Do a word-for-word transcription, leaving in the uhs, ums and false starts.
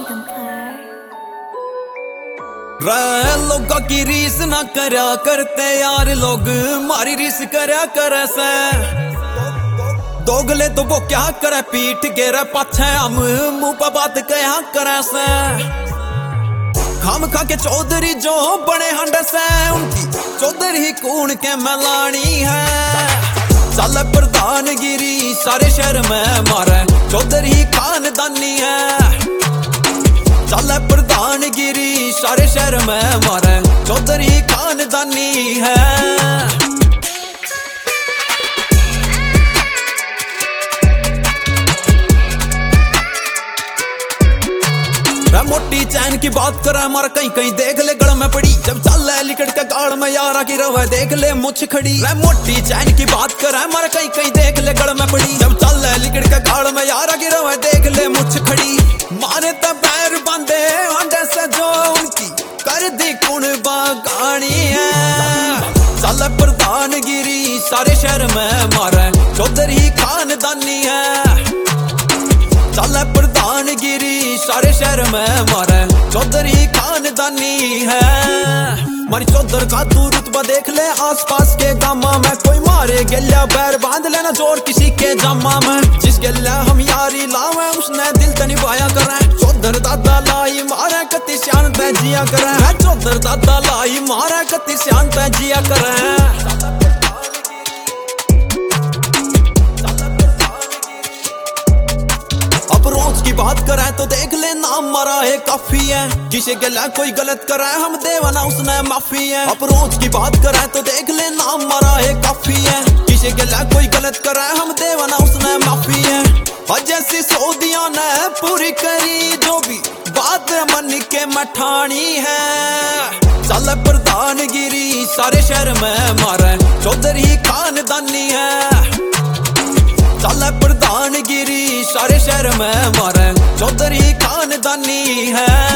लोगों की रीस ना करया करते यार, लोग मारी रीस करया करे से। दोगले तो वो क्या करे, पीठ गेरे पाछे हम मुंह पर बात क्या करे से। खाम खा के चौधरी जो बड़े हंड से, उनकी चौधरी कूण के मलानी है। साल प्रधानगिरी सारे शहर में मारे, चौधरी खानदानी है। साल प्रधानगिरी सारे शहर में मारे, चौधरी खानदानी है। मोटी चैन की बात करे हमारा कहीं कहीं देख ले गड़ में पड़ी, जब चल लिकट के गाड़ में यारा की रवा देख ले मुछ खड़ी। मोटी चैन की बात करे हमारा कहीं कहीं देख ले गड़ में पड़ी, जब चल लिकट के गाड़ में यारा की रवा देख ले मुछ खड़ी। मारे तो पैर बांधे अंडे से जो उनकी कर दी कुण बागानी है। साल प्रधानगिरी सारे शहर में मारे, चौधरी खानदानी है। साल प्रधानगिरी सारे शहर में मारे, चौधरी खानदानी है। मारी चौधर का तू रुतबा देख ले आसपास के गामा में, कोई मारे गलिया पैर बांध लेना जोर किसी के जामा में। जिस गलिया हम यारी लावे उसने दिल तनी बाया करे, चौधर दादा लाई मारे कति श्यान तय जिया करे। चौधर दादा लाई मारे कति श्यान तय जिया करे। रोज की बात करे तो देख ले नाम मारा है काफी है, किसी गला कोई गलत करे हम देवाना उसने माफी है। अब रोज की बात करे तो देख ले नाम मारा है काफी है, किसी गला कोई गलत करे हम देवाना उसने माफी है। और जैसी सऊदिया ने पूरी करी जो भी बात मन के मठानी है। साल प्रधानगिरी सारे शहर में मारे, चौधरी खानदानी है। साल प्रधानगिरी सारे शहर में मारे, चौधरी खानदानी है।